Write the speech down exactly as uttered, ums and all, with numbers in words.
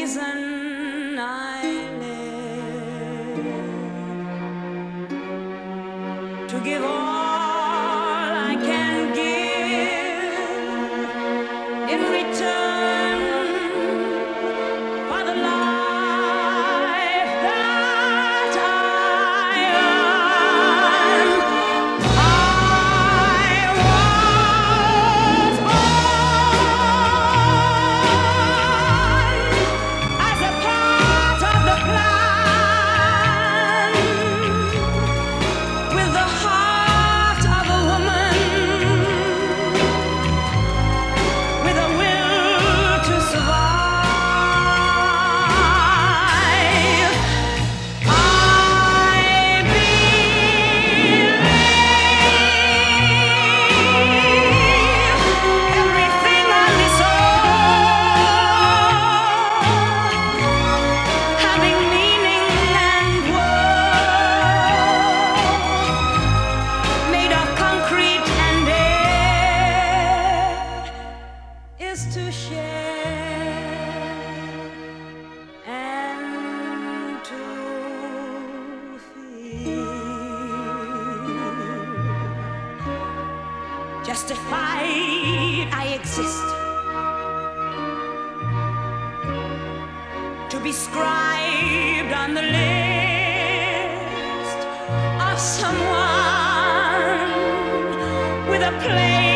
reason I live, to give all I can give in return for the life that I earn. I was born as a part of the plan, with the heart of a woman, with a will to survive. I believe everything on this earth having meaning and worth, made of concrete and air, is to share and to feel. Justified I exist, to be scribed on the list of someone with a place